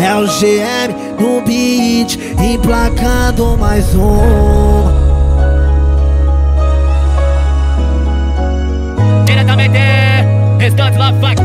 É o GM no beat, emplacando mais um. Diretamente, restante Love Funk.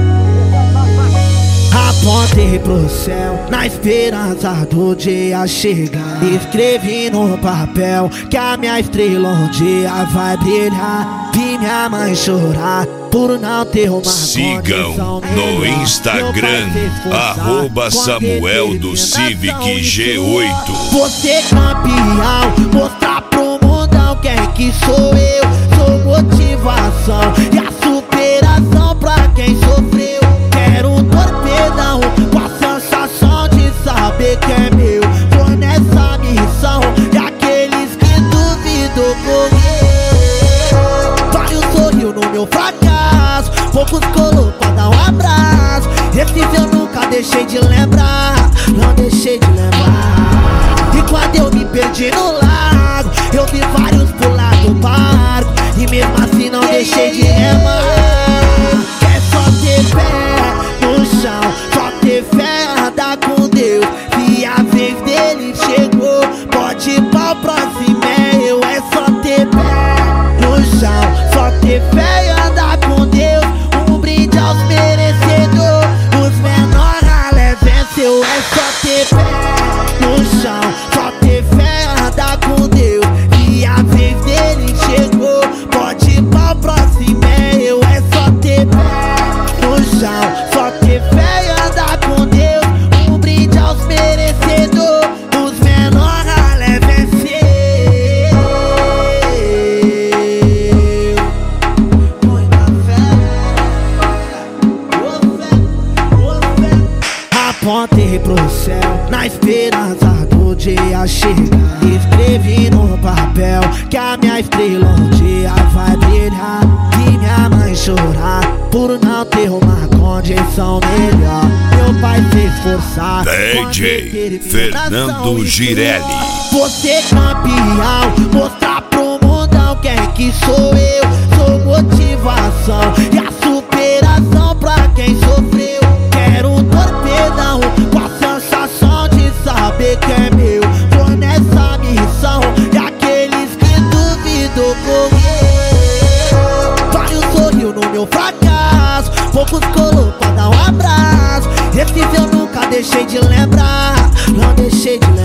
Apontei pro céu na esperança do dia chegar. Escrevi no papel que a minha estrela um dia vai brilhar. Vi minha mãe chorar por não ter uma Sigam no Instagram @Samuel do Civic G8. Você campeão, mostrar pro mundão quem que sou eu. Sou motivação e a superação pra quem sofreu. Quero um torpedão com a sensação de saber que é meu. Tô nessa missão e aqueles que duvidam comigo. Vários sorriu no meu fracasso, poucos colou pra dar um abraço. Esses eu nunca deixei de lembrar, não deixei de lembrar. E quando eu me perdi no lago, eu vi vários pular do barco, e mesmo assim não deixei de remar. É só ter fé no chão, só ter fé, andar com Deus. Se a vez dele chegou, pode ir pra próxima, é eu. É só ter fé no chão, só ter fé e andar com Deus. Um brinde aos merecedores, os menores ralé venceu. É só ter fé no chão, só ter fé, andar com Deus. E a vez dele chegou, pode ir pra próxima, é eu. É só ter fé no chão, só ter fé e andar com Deus. Um brinde aos merecedores, os menores ralé venceu. Muita fé. Apontei pro céu na esperança do dia chegar. Escrevi no papel que a minha estrela um dia vai brilhar. Vi minha mãe chorar por não ter uma condição melhor. Meu pai se esforçar, DJ Fernando Girelli. você campeão, mostrar pro mundão quem que sou eu. Sou motivação e a superação pra quem sofreu. Quero um torpedão com a sensação de saber que é meu. Tô nessa missão e aqueles que duvidam comigo. Vários sorriu no meu fracasso, poucos colou pra dar um abraço. Esses eu nunca deixei de lembrar, não deixei de